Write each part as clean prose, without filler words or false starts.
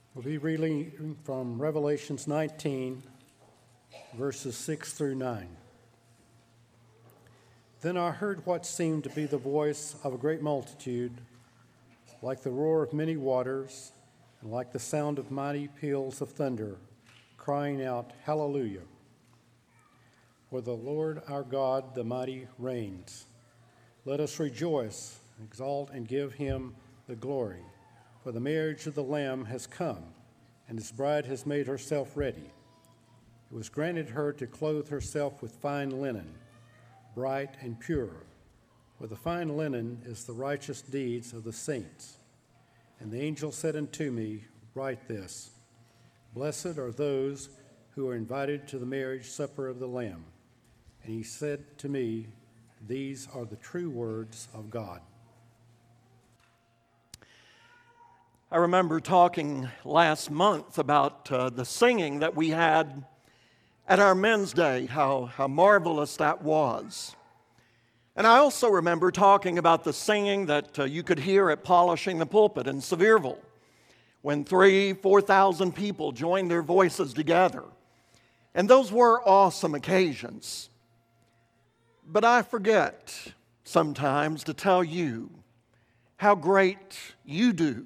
We'll be reading from Revelations 19, verses 6 through 9. Then I heard what seemed to be the voice of a great multitude, like the roar of many waters, and like the sound of mighty peals of thunder, crying out, Hallelujah! For the Lord our God, the mighty, reigns. Let us rejoice, exalt, and give him the glory. For the marriage of the Lamb has come, and his bride has made herself ready. It was granted her to clothe herself with fine linen, bright and pure, for the fine linen is the righteous deeds of the saints. And the angel said unto me, Write this, Blessed are those who are invited to the marriage supper of the Lamb. And he said to me, These are the true words of God. I remember talking last month about the singing that we had at our Men's Day, how marvelous that was. And I also remember talking about the singing that you could hear at Polishing the Pulpit in Sevierville, when 4,000 people joined their voices together. And those were awesome occasions. But I forget sometimes to tell you how great you do.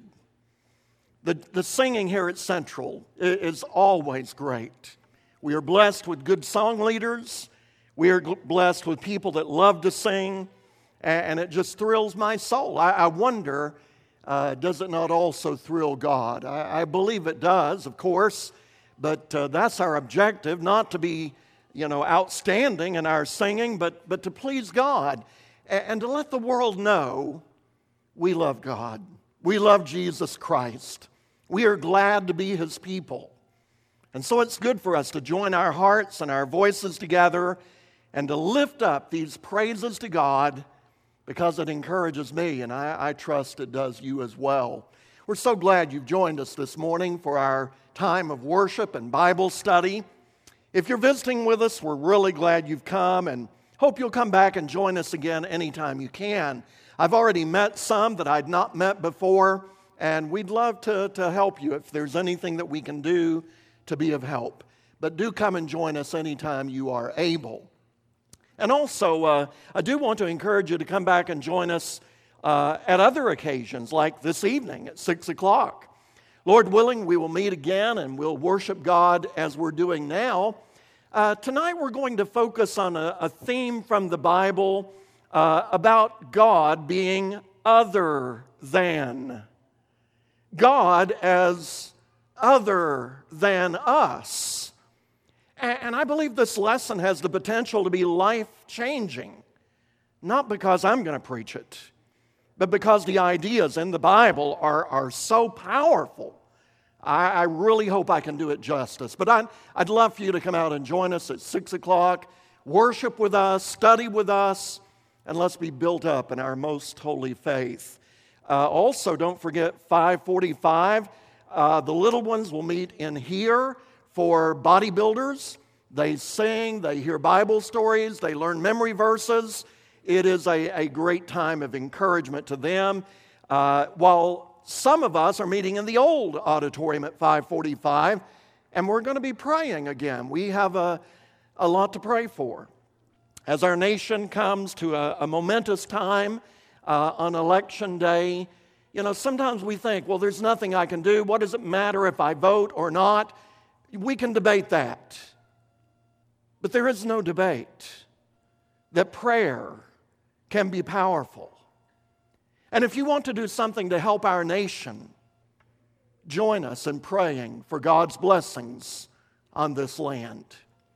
The singing here at Central is always great. We are blessed with good song leaders. We are blessed with people that love to sing, and it just thrills my soul. I wonder, does it not also thrill God? I believe it does, of course, but that's our objective, not to be, outstanding in our singing, but to please God and to let the world know we love God. We love Jesus Christ. We are glad to be his people. And so it's good for us to join our hearts and our voices together and to lift up these praises to God, because it encourages me, and I trust it does you as well. We're so glad you've joined us this morning for our time of worship and Bible study. If you're visiting with us, we're really glad you've come and hope you'll come back and join us again anytime you can. I've already met some that I'd not met before, and we'd love to help you if there's anything that we can do to be of help. But do come and join us anytime you are able. And also, I do want to encourage you to come back and join us at other occasions, like this evening at 6 o'clock. Lord willing, we will meet again and we'll worship God as we're doing now. Tonight we're going to focus on a theme from the Bible about God being other than. God as other than us. And I believe this lesson has the potential to be life-changing, not because I'm going to preach it, but because the ideas in the Bible are so powerful. I really hope I can do it justice. But I'd love for you to come out and join us at 6 o'clock, worship with us, study with us, and let's be built up in our most holy faith. Also, don't forget 5:45. The little ones will meet in here for bodybuilders. They sing, they hear Bible stories, they learn memory verses. It is a great time of encouragement to them. While some of us are meeting in the old auditorium at 5:45, and we're going to be praying again. We have a lot to pray for. As our nation comes to a momentous time on election day, sometimes we think, well, there's nothing I can do. What does it matter if I vote or not? We can debate that. But there is no debate that prayer can be powerful. And if you want to do something to help our nation, join us in praying for God's blessings on this land.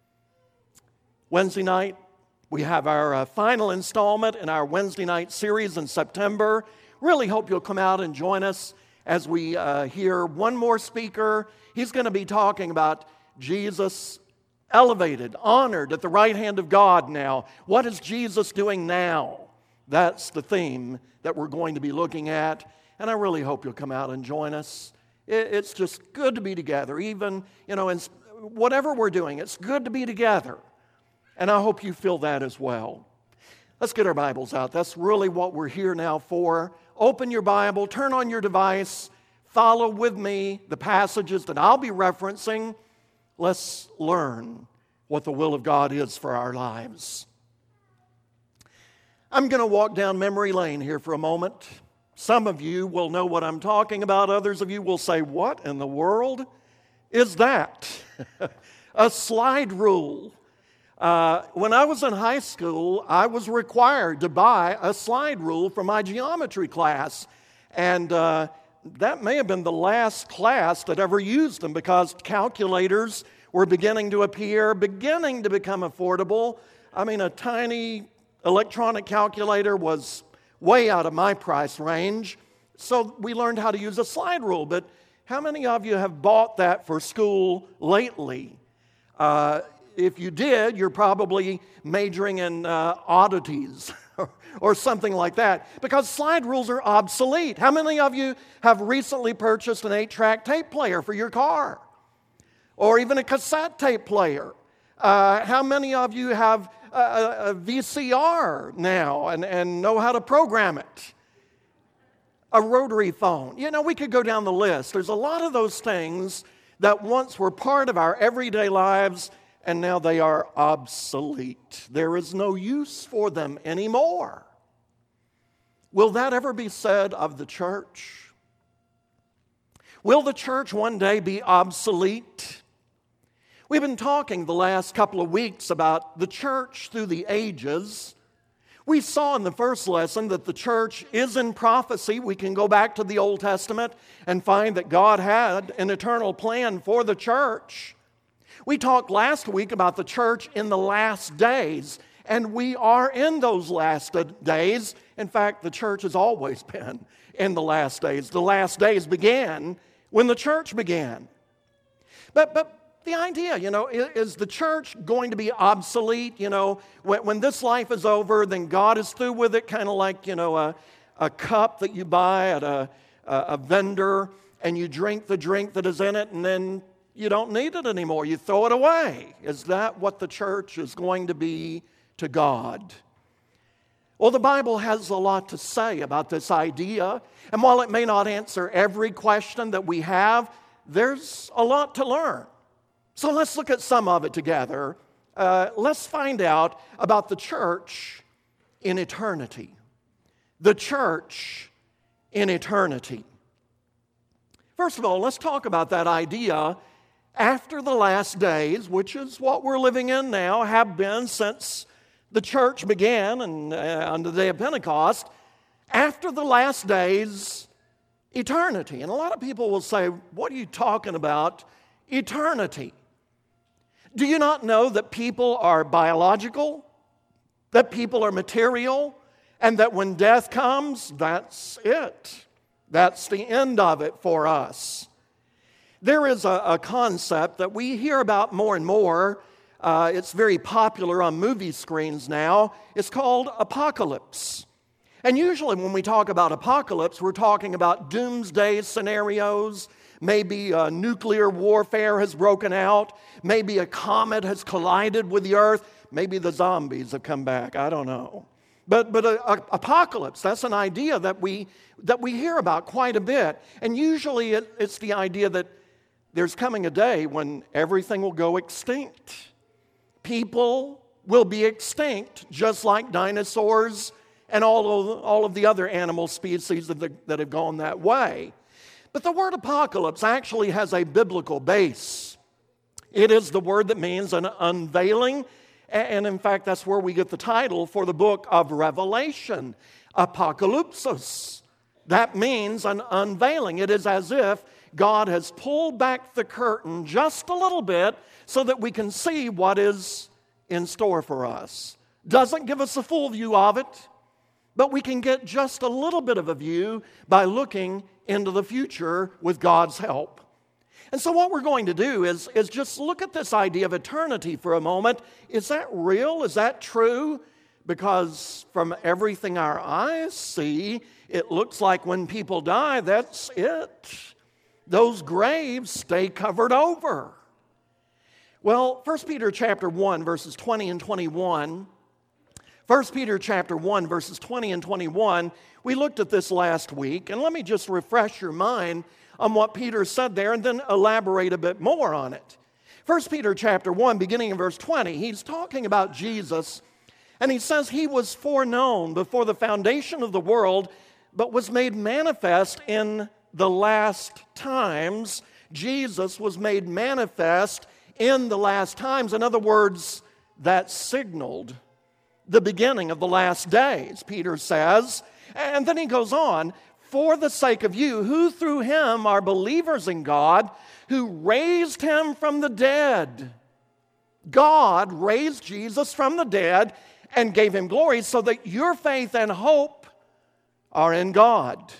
Wednesday night, we have our final installment in our Wednesday night series in September. Really hope you'll come out and join us as we hear one more speaker. He's going to be talking about Jesus elevated, honored at the right hand of God now. What is Jesus doing now? That's the theme that we're going to be looking at. And I really hope you'll come out and join us. It's just good to be together. Even, in whatever we're doing, it's good to be together. And I hope you feel that as well. Let's get our Bibles out. That's really what we're here now for. Open your Bible, turn on your device, follow with me the passages that I'll be referencing. Let's learn what the will of God is for our lives. I'm going to walk down memory lane here for a moment. Some of you will know what I'm talking about. Others of you will say, what in the world is that? A slide rule. When I was in high school, I was required to buy a slide rule for my geometry class. And that may have been the last class that ever used them, because calculators were beginning to appear, beginning to become affordable. I mean, a tiny electronic calculator was way out of my price range. So we learned how to use a slide rule. But how many of you have bought that for school lately? If you did, you're probably majoring in oddities or something like that, because slide rules are obsolete. How many of you have recently purchased an 8-track tape player for your car? Or even a cassette tape player? How many of you have a VCR now and know how to program it? A rotary phone. You know, we could go down the list. There's a lot of those things that once were part of our everyday lives, and now they are obsolete. There is no use for them anymore. Will that ever be said of the church? Will the church one day be obsolete? We've been talking the last couple of weeks about the church through the ages. We saw in the first lesson that the church is in prophecy. We can go back to the Old Testament and find that God had an eternal plan for the church. We talked last week about the church in the last days, and we are in those last days. In fact, the church has always been in the last days. The last days began when the church began. But the idea, is the church going to be obsolete? When this life is over, then God is through with it, kind of like, a cup that you buy at a vendor, and you drink the drink that is in it, and then you don't need it anymore. You throw it away. Is that what the church is going to be to God? Well, the Bible has a lot to say about this idea. And while it may not answer every question that we have, there's a lot to learn. So let's look at some of it together. Let's find out about the church in eternity. The church in eternity. First of all, let's talk about that idea after the last days, which is what we're living in now, have been since the church began and on the day of Pentecost. After the last days, eternity. And a lot of people will say, what are you talking about? Eternity. Do you not know that people are biological? That people are material? And that when death comes, that's it. That's the end of it for us. There is a concept that we hear about more and more. It's very popular on movie screens now. It's called apocalypse. And usually when we talk about apocalypse, we're talking about doomsday scenarios. Maybe nuclear warfare has broken out. Maybe a comet has collided with the earth. Maybe the zombies have come back. I don't know. But apocalypse, that's an idea that we hear about quite a bit. And usually it's the idea that there's coming a day when everything will go extinct. People will be extinct, just like dinosaurs and all of the other animal species that have gone that way. But the word apocalypse actually has a biblical base. It is the word that means an unveiling, and in fact, that's where we get the title for the book of Revelation, Apocalypsis. That means an unveiling. It is as if God has pulled back the curtain just a little bit so that we can see what is in store for us. Doesn't give us a full view of it, but we can get just a little bit of a view by looking into the future with God's help. And so what we're going to do is just look at this idea of eternity for a moment. Is that real? Is that true? Because from everything our eyes see, it looks like when people die, that's it. Those graves stay covered over. Well, 1 Peter chapter 1, verses 20 and 21. 1 Peter chapter 1, verses 20 and 21. We looked at this last week, and let me just refresh your mind on what Peter said there and then elaborate a bit more on it. 1 Peter chapter 1, beginning in verse 20, he's talking about Jesus, and he says he was foreknown before the foundation of the world, but was made manifest in the last times. Jesus was made manifest in the last times. In other words, that signaled the beginning of the last days, Peter says. And then he goes on, for the sake of you, who through him are believers in God, who raised him from the dead. God raised Jesus from the dead and gave him glory so that your faith and hope are in God.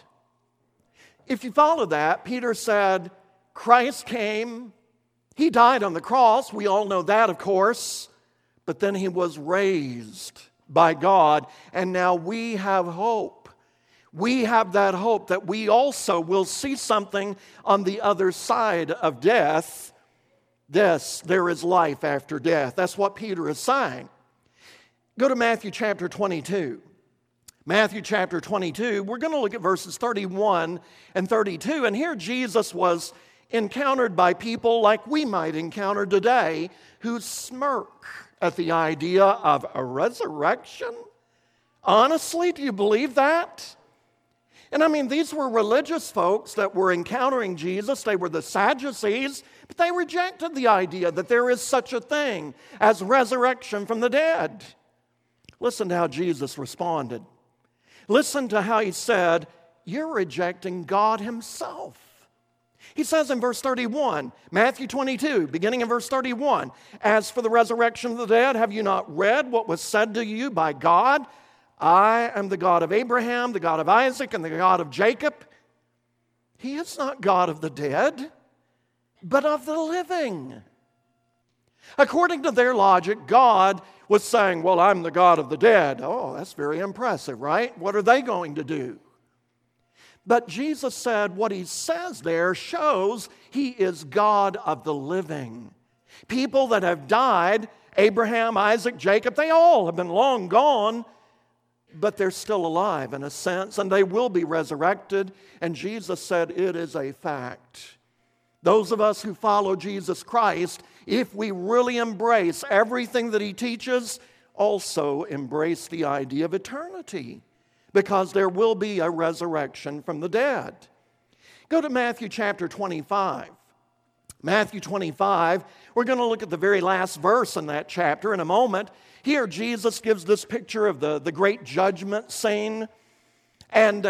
If you follow that, Peter said, Christ came, he died on the cross, we all know that, of course, but then he was raised by God, and now we have hope. We have that hope that we also will see something on the other side of death. Yes, there is life after death. That's what Peter is saying. Go to Matthew chapter 22. Matthew chapter 22, we're going to look at verses 31 and 32. And here Jesus was encountered by people like we might encounter today who smirk at the idea of a resurrection. Honestly, do you believe that? And I mean, these were religious folks that were encountering Jesus. They were the Sadducees, but they rejected the idea that there is such a thing as resurrection from the dead. Listen to how Jesus responded. Listen to how he said, you're rejecting God himself. He says in verse 31, Matthew 22, beginning in verse 31, as for the resurrection of the dead, have you not read what was said to you by God? I am the God of Abraham, the God of Isaac, and the God of Jacob. He is not God of the dead, but of the living. According to their logic, God was saying, well, I'm the God of the dead. Oh, that's very impressive, right? What are they going to do? But Jesus said what he says there shows he is God of the living. People that have died, Abraham, Isaac, Jacob, they all have been long gone, but they're still alive in a sense, and they will be resurrected. And Jesus said it is a fact. Those of us who follow Jesus Christ, if we really embrace everything that he teaches, also embrace the idea of eternity, because there will be a resurrection from the dead. Go to Matthew chapter 25. Matthew 25, we're going to look at the very last verse in that chapter in a moment. Here, Jesus gives this picture of the great judgment scene, and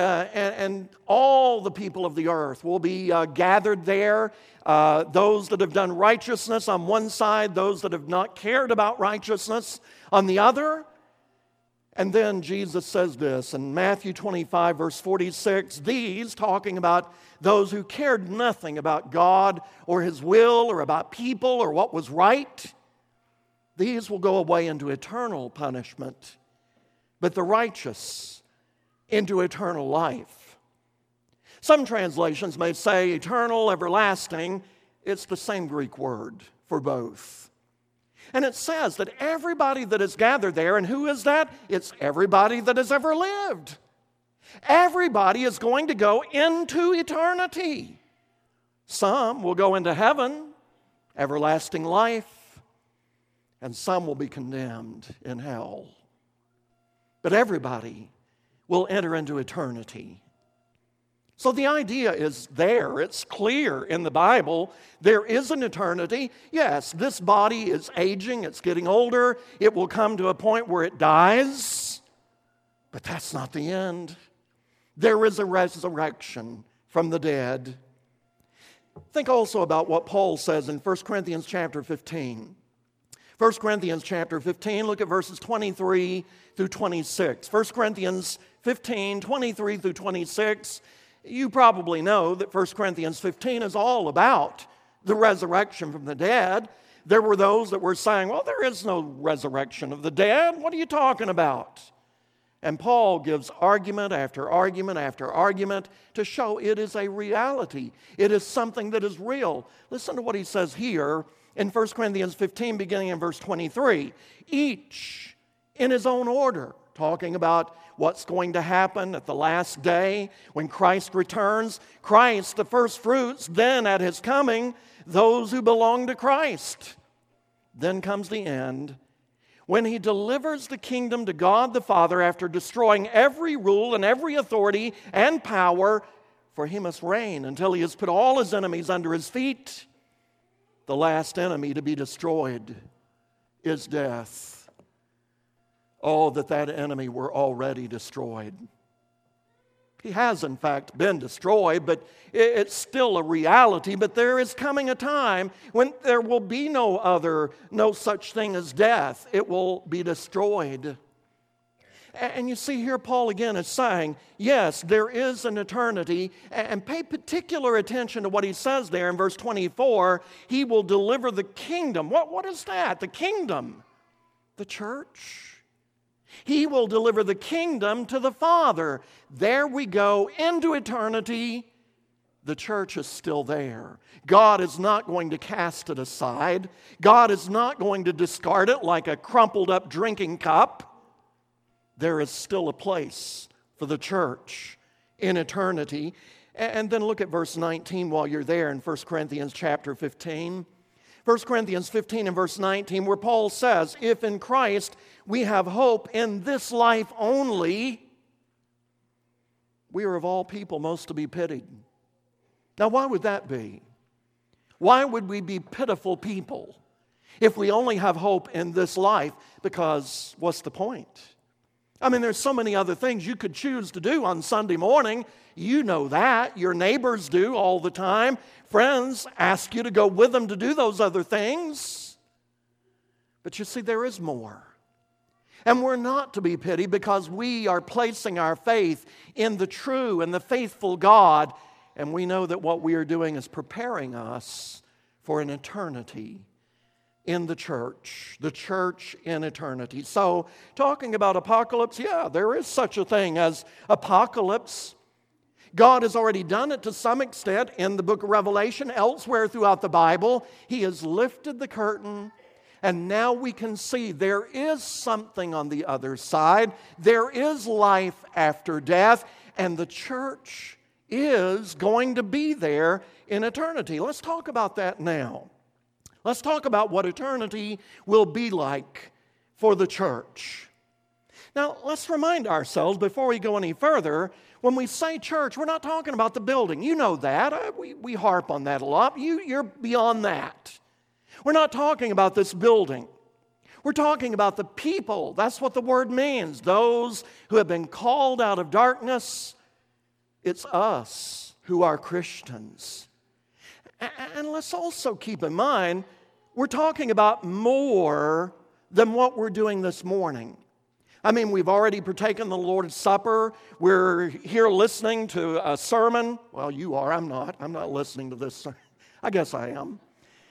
all the people of the earth will be gathered there. Those that have done righteousness on one side, those that have not cared about righteousness on the other. And then Jesus says this in Matthew 25, verse 46, these, talking about those who cared nothing about God or his will or about people or what was right, these will go away into eternal punishment, but the righteous into eternal life. Some translations may say eternal, everlasting. It's the same Greek word for both. And it says that everybody that is gathered there, and who is that? It's everybody that has ever lived. Everybody is going to go into eternity. Some will go into heaven, everlasting life, and some will be condemned in hell. But everybody will enter into eternity. So the idea is there. It's clear in the Bible. There is an eternity. Yes, this body is aging. It's getting older. It will come to a point where it dies. But that's not the end. There is a resurrection from the dead. Think also about what Paul says in 1 Corinthians chapter 15. 1 Corinthians chapter 15, look at verses 23 through 26. 1 Corinthians 15, 23 through 26. You probably know that 1 Corinthians 15 is all about the resurrection from the dead. There were those that were saying, well, there is no resurrection of the dead. What are you talking about? And Paul gives argument after argument after argument to show it is a reality. It is something that is real. Listen to what he says here in 1 Corinthians 15, beginning in verse 23. Each in his own order, talking about what's going to happen at the last day when Christ returns. Christ, the first fruits, then at His coming, those who belong to Christ. Then comes the end, when He delivers the kingdom to God the Father after destroying every rule and every authority and power, for He must reign until He has put all His enemies under His feet. The last enemy to be destroyed is death. Oh, that enemy were already destroyed. He has, in fact, been destroyed, but it's still a reality. But there is coming a time when there will be no such thing as death. It will be destroyed. And you see here, Paul again is saying, yes, there is an eternity. And pay particular attention to what he says there in verse 24. He will deliver the kingdom. What is that? The kingdom. The church. He will deliver the kingdom to the Father. There we go into eternity. The church is still there. God is not going to cast it aside. God is not going to discard it like a crumpled up drinking cup. There is still a place for the church in eternity. And then look at verse 19 while you're there in 1 Corinthians chapter 15. 1 Corinthians 15 and verse 19, where Paul says, if in Christ we have hope in this life only, we are of all people most to be pitied. Now, why would that be? Why would we be pitiful people if we only have hope in this life? Because what's the point? I mean, there's so many other things you could choose to do on Sunday morning. You know that. Your neighbors do all the time. Friends ask you to go with them to do those other things. But you see, there is more. And we're not to be pitied because we are placing our faith in the true and the faithful God. And we know that what we are doing is preparing us for an eternity in the church in eternity. So, talking about apocalypse, yeah, there is such a thing as apocalypse. God has already done it to some extent in the book of Revelation, elsewhere throughout the Bible. He has lifted the curtain, and now we can see there is something on the other side. There is life after death, and the church is going to be there in eternity. Let's talk about that now. Let's talk about what eternity will be like for the church. Now, let's remind ourselves before we go any further, when we say church, we're not talking about the building. You know that. We harp on that a lot. You're beyond that. We're not talking about this building. We're talking about the people. That's what the word means. Those who have been called out of darkness. It's us who are Christians. And let's also keep in mind, we're talking about more than what we're doing this morning. I mean, we've already partaken the Lord's Supper. We're here listening to a sermon. Well, you are. I'm not. I'm not listening to this. I guess I am.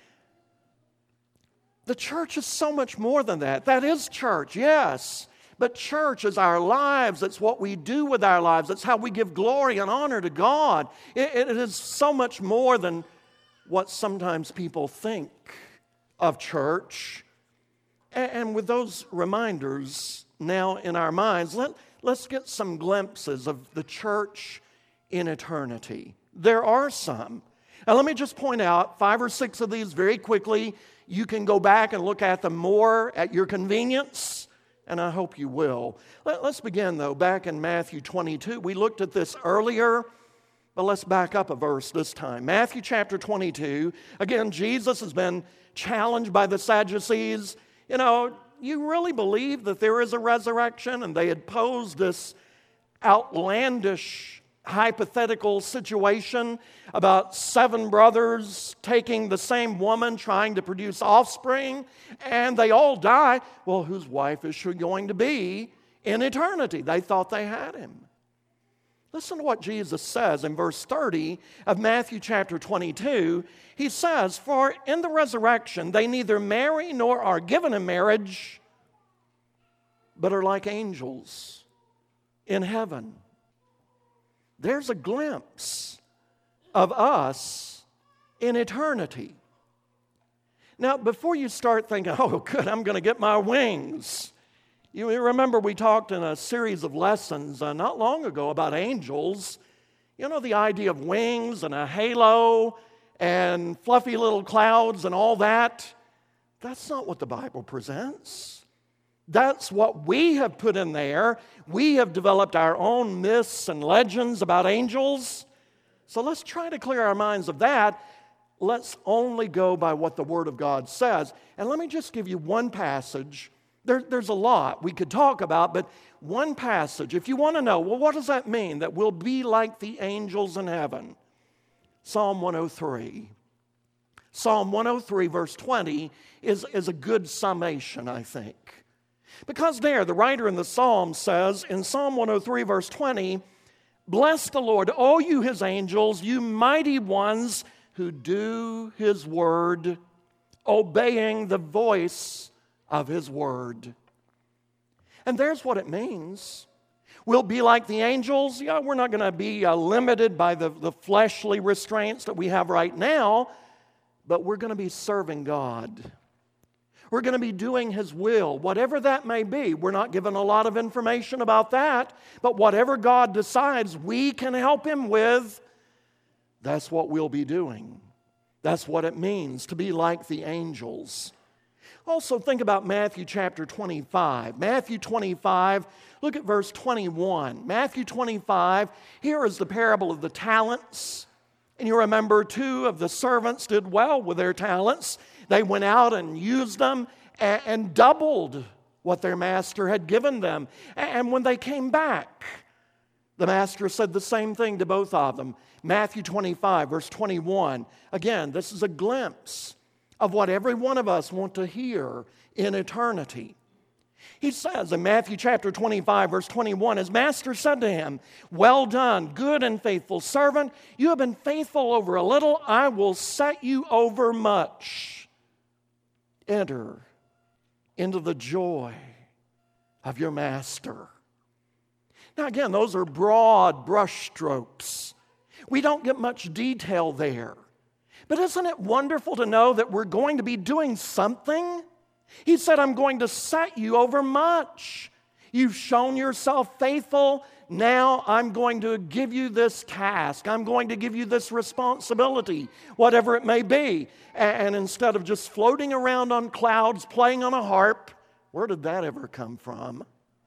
The church is so much more than that. That is church, yes. But church is our lives. It's what we do with our lives. It's how we give glory and honor to God. It is so much more than what sometimes people think of church. And with those reminders now in our minds, let's get some glimpses of the church in eternity. There are some. Now let me just point out 5 or 6 of these very quickly. You can go back and look at them more at your convenience, and I hope you will. Let's begin, though, back in Matthew 22. We looked at this earlier, but let's back up a verse this time. Matthew chapter 22. Again, Jesus has been challenged by the Sadducees. You know, you really believe that there is a resurrection? And they had posed this outlandish hypothetical situation about 7 brothers taking the same woman, trying to produce offspring, and they all die. Well, whose wife is she going to be in eternity? They thought they had him. Listen to what Jesus says in verse 30 of Matthew chapter 22. He says, for in the resurrection they neither marry nor are given in marriage, but are like angels in heaven. There's a glimpse of us in eternity. Now, before you start thinking, oh, good, I'm going to get my wings, You remember we talked in a series of lessons not long ago about angels. You know, the idea of wings and a halo and fluffy little clouds and all that. That's not what the Bible presents. That's what we have put in there. We have developed our own myths and legends about angels. So let's try to clear our minds of that. Let's only go by what the Word of God says. And let me just give you one passage. There's a lot we could talk about, but one passage. If you want to know, well, what does that mean? That we'll be like the angels in heaven. Psalm 103. Psalm 103, verse 20, is a good summation, I think. Because there, the writer in the Psalm says, in Psalm 103, verse 20, "Bless the Lord, O you his angels, you mighty ones who do his word, obeying the voice of his word." And there's what it means. We'll be like the angels. Yeah, we're not going to be limited by the fleshly restraints that we have right now, but we're going to be serving God. We're going to be doing his will, whatever that may be. We're not given a lot of information about that, but whatever God decides we can help him with, that's what we'll be doing. That's what it means to be like the angels. Also, think about Matthew chapter 25. Matthew 25, look at verse 21. Matthew 25, here is the parable of the talents. And you remember, 2 of the servants did well with their talents. They went out and used them and doubled what their master had given them. And when they came back, the master said the same thing to both of them. Matthew 25, verse 21. Again, this is a glimpse of what every one of us want to hear in eternity. He says in Matthew chapter 25, verse 21, his master said to him, "Well done, good and faithful servant. You have been faithful over a little. I will set you over much. Enter into the joy of your master." Now again, those are broad brushstrokes. We don't get much detail there. But isn't it wonderful to know that we're going to be doing something? He said, "I'm going to set you over much. You've shown yourself faithful. Now I'm going to give you this task. I'm going to give you this responsibility, whatever it may be." And instead of just floating around on clouds, playing on a harp, where did that ever come from?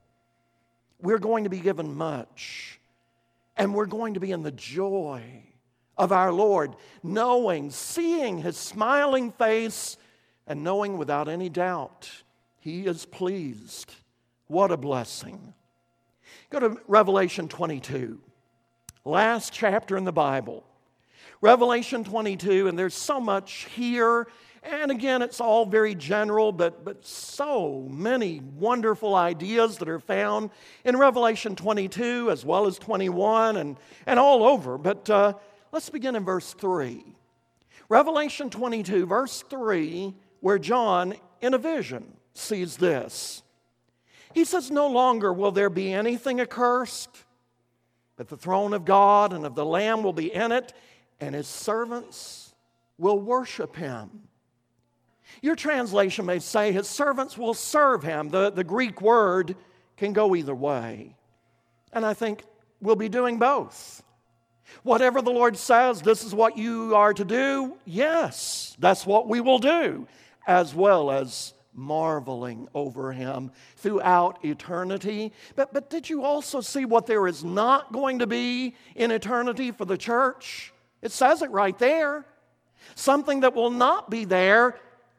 We're going to be given much. And we're going to be in the joy of our Lord, knowing, seeing his smiling face, and knowing without any doubt he is pleased. What a blessing. Go to Revelation 22, last chapter in the Bible. Revelation 22, and there's so much here. And again, it's all very general, but so many wonderful ideas that are found in Revelation 22 as well as 21 and all over. But let's begin in verse 3. Revelation 22, verse 3, where John, in a vision, sees this. He says, "No longer will there be anything accursed, but the throne of God and of the Lamb will be in it, and his servants will worship him." Your translation may say his servants will serve him. The Greek word can go either way. And I think we'll be doing both. Whatever the Lord says, this is what you are to do, yes, that's what we will do, as well as marveling over him throughout eternity. But did you also see what there is not going to be in eternity for the church? It says it right there. Something that will not be there,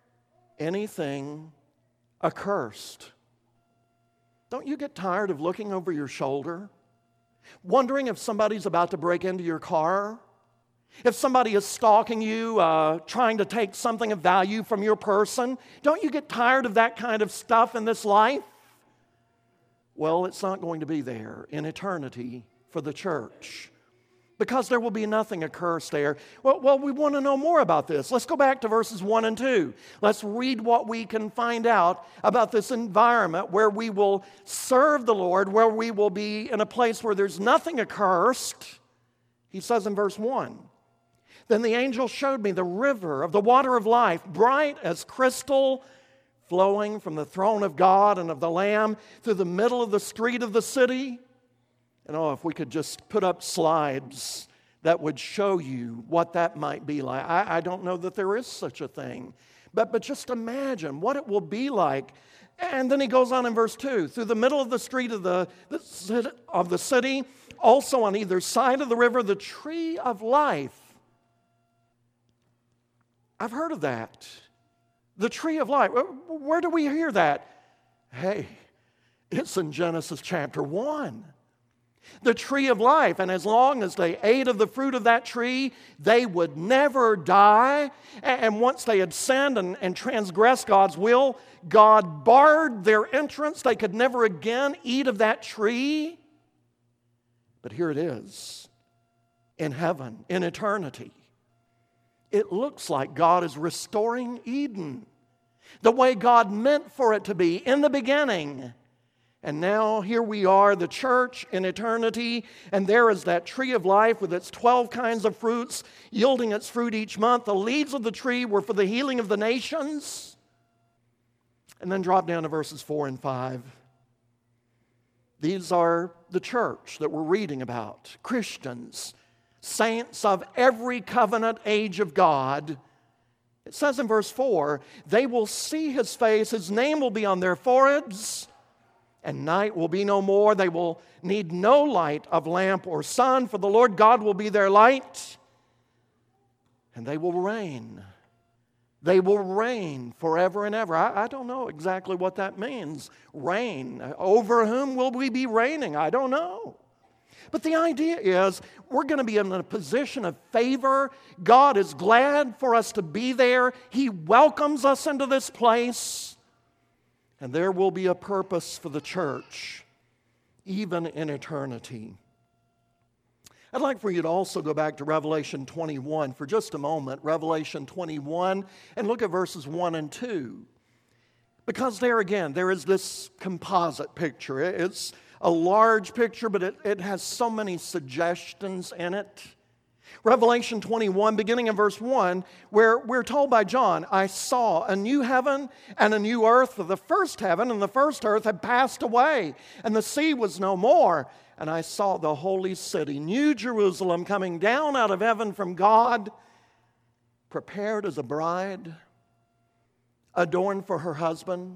anything accursed. Don't you get tired of looking over your shoulder? Wondering if somebody's about to break into your car? If somebody is stalking you, trying to take something of value from your person? Don't you get tired of that kind of stuff in this life? Well, it's not going to be there in eternity for the church, because there will be nothing accursed there. Well, we want to know more about this. Let's go back to verses 1 and 2. Let's read what we can find out about this environment where we will serve the Lord, where we will be in a place where there's nothing accursed. He says in verse 1, "Then the angel showed me the river of the water of life, bright as crystal, flowing from the throne of God and of the Lamb through the middle of the street of the city. And oh, if we could just put up slides that would show you what that might be like. I don't know that there is such a thing. But just imagine what it will be like. And then he goes on in verse 2, through the middle of the street of the city, also on either side of the river, the tree of life. I've heard of that. The tree of life. Where do we hear that? Hey, it's in Genesis chapter 1. The tree of life, and as long as they ate of the fruit of that tree, they would never die. And once they had sinned and transgressed God's will, God barred their entrance. They could never again eat of that tree. But here it is, in heaven, in eternity. It looks like God is restoring Eden, the way God meant for it to be in the beginning. And now here we are, the church in eternity, and there is that tree of life with its 12 kinds of fruits, yielding its fruit each month. The leaves of the tree were for the healing of the nations. And then drop down to verses 4 and 5. These are the church that we're reading about. Christians, saints of every covenant age of God. It says in verse 4, they will see His face, His name will be on their foreheads, and night will be no more. They will need no light of lamp or sun, for the Lord God will be their light. And they will reign. They will reign forever and ever. I don't know exactly what that means. Reign. Over whom will we be reigning? I don't know. But the idea is we're going to be in a position of favor. God is glad for us to be there. He welcomes us into this place. And there will be a purpose for the church, even in eternity. I'd like for you to also go back to Revelation 21 for just a moment. Revelation 21, and look at verses 1 and 2. Because there again, there is this composite picture. It's a large picture, but it has so many suggestions in it. Revelation 21, beginning in verse 1, where we're told by John, I saw a new heaven and a new earth, for the first heaven and the first earth had passed away, and the sea was no more. And I saw the holy city, New Jerusalem, coming down out of heaven from God, prepared as a bride, adorned for her husband.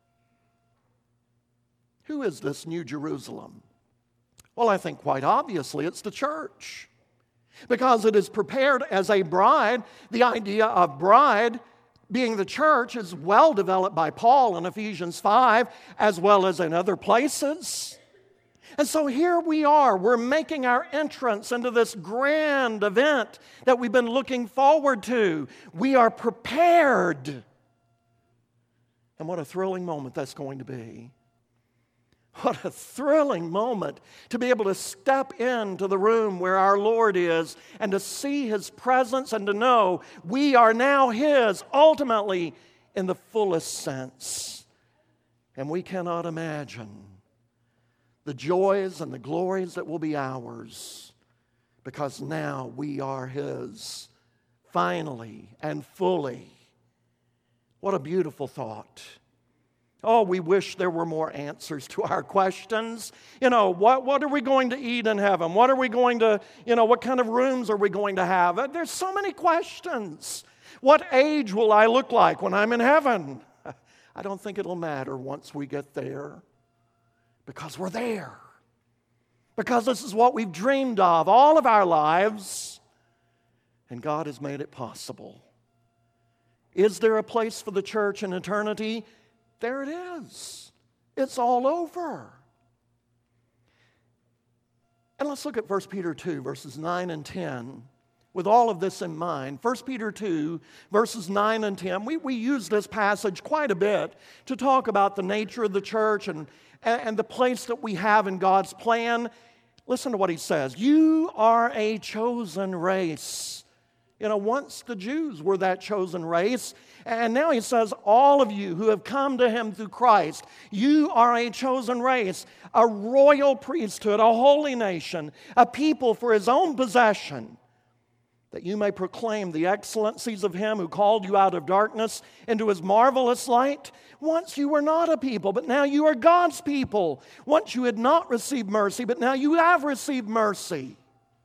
Who is this New Jerusalem? Well, I think quite obviously it's the church. Because it is prepared as a bride. The idea of bride being the church is well developed by Paul in Ephesians 5, as well as in other places. And so here we are. We're making our entrance into this grand event that we've been looking forward to. We are prepared. And what a thrilling moment that's going to be. What a thrilling moment to be able to step into the room where our Lord is and to see His presence and to know we are now His, ultimately in the fullest sense. And we cannot imagine the joys and the glories that will be ours, because now we are His, finally and fully. What a beautiful thought. Oh, we wish there were more answers to our questions. You know, what are we going to eat in heaven? What are we going to, what kind of rooms are we going to have? There's so many questions. What age will I look like when I'm in heaven? I don't think it'll matter once we get there, because we're there. Because this is what we've dreamed of all of our lives, and God has made it possible. Is there a place for the church in eternity? There it is. It's all over. And let's look at 1 Peter 2, verses 9 and 10. With all of this in mind, 1 Peter 2, verses 9 and 10, we use this passage quite a bit to talk about the nature of the church and the place that we have in God's plan. Listen to what he says. You are a chosen race. Once the Jews were that chosen race, and now he says, all of you who have come to Him through Christ, you are a chosen race, a royal priesthood, a holy nation, a people for His own possession, that you may proclaim the excellencies of Him who called you out of darkness into His marvelous light. Once you were not a people, but now you are God's people. Once you had not received mercy, but now you have received mercy.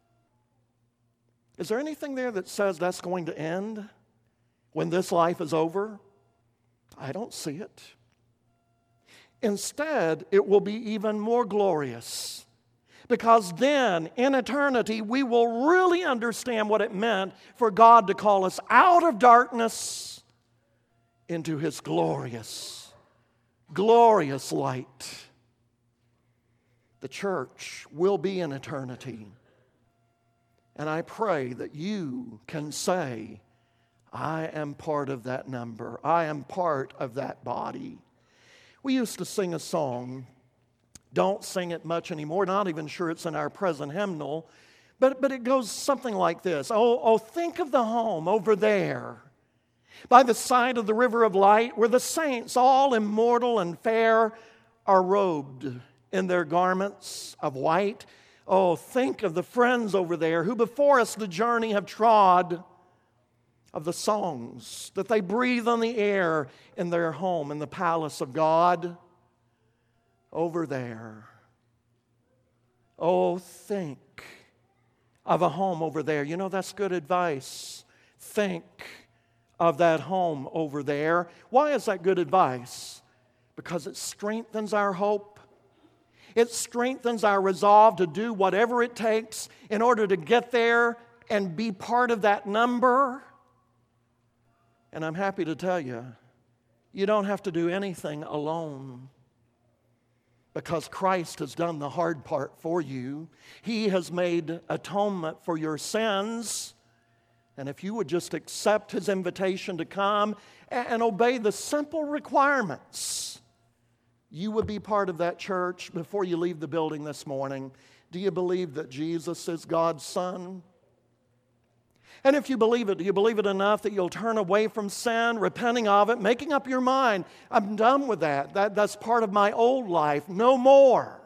Is there anything there that says that's going to end when this life is over? I don't see it. Instead, it will be even more glorious. Because then, in eternity, we will really understand what it meant for God to call us out of darkness into His glorious, glorious light. The church will be in eternity. And I pray that you can say, I am part of that number. I am part of that body. We used to sing a song. Don't sing it much anymore. Not even sure it's in our present hymnal. But it goes something like this. Oh, think of the home over there, by the side of the river of light, where the saints, all immortal and fair, are robed in their garments of white. Oh, think of the friends over there who before us the journey have trod, of the songs that they breathe on the air in their home in the palace of God. Over there. Oh, think of a home over there. You know, that's good advice. Think of that home over there. Why is that good advice? Because it strengthens our hope. It strengthens our resolve to do whatever it takes in order to get there and be part of that number. And I'm happy to tell you, you don't have to do anything alone. Because Christ has done the hard part for you. He has made atonement for your sins. And if you would just accept His invitation to come and obey the simple requirements, you would be part of that church before you leave the building this morning. Do you believe that Jesus is God's Son? And if you believe it, do you believe it enough that you'll turn away from sin, repenting of it, making up your mind, I'm done with that. That's part of my old life, no more.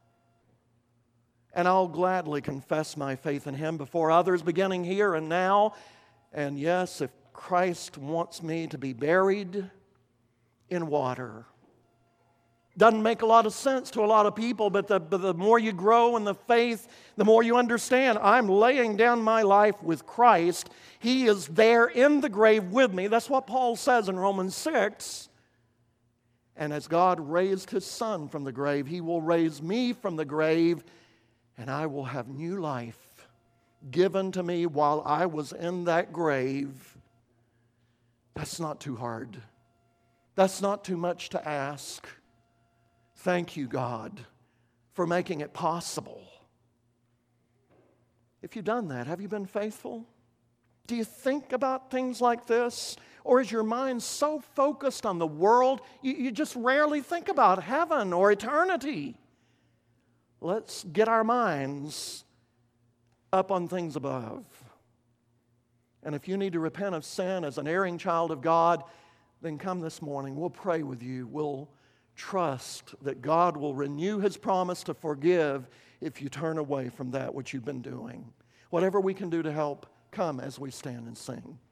And I'll gladly confess my faith in Him before others, beginning here and now. And yes, if Christ wants me to be buried in water, doesn't make a lot of sense to a lot of people, but the more you grow in the faith, the more you understand, I'm laying down my life with Christ. He is there in the grave with me. That's what Paul says in Romans 6. And as God raised His Son from the grave, He will raise me from the grave, and I will have new life given to me while I was in that grave. That's not too hard. That's not too much to ask. Thank you, God, for making it possible. If you've done that, have you been faithful? Do you think about things like this? Or is your mind so focused on the world, you just rarely think about heaven or eternity? Let's get our minds up on things above. And if you need to repent of sin as an erring child of God, then come this morning. We'll pray with you. We'll trust that God will renew His promise to forgive if you turn away from that which you've been doing. Whatever we can do to help, come as we stand and sing.